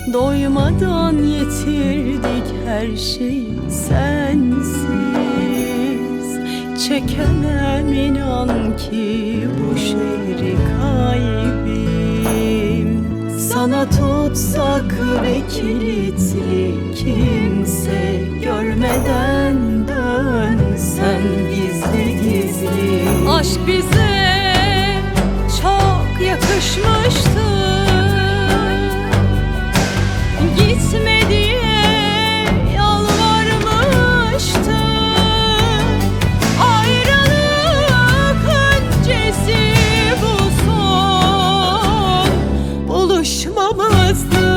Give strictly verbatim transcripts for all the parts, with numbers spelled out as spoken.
Doymadan yitirdik her şeyi sensiz. Çekemem inan ki bu şehri kalbim. Sana tutsak ve kilitli, kimse görmeden dönsen gizli gizli. Aşk bize çok yakışmıştı, gitme diye yalvarmıştı. Ayrılık öncesi bu son buluşmamızdı.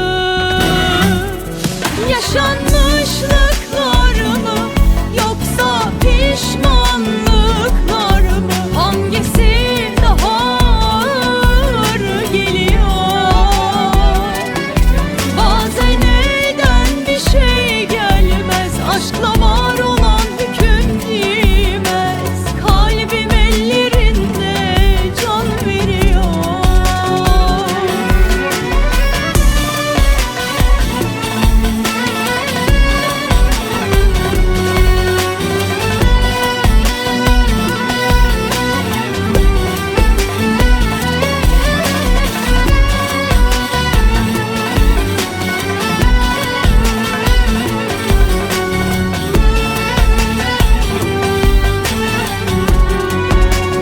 Yaşanmışlıklar mı yoksa pişmanlıklar mı? Hangisi daha ağır geliyor? Bazen elden bir şey gelmez, aşkla var olan hüküm giymez. Kalbim ellerinde can veriyor.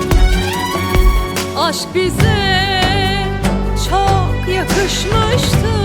Aşk bize çok yakışmıştı,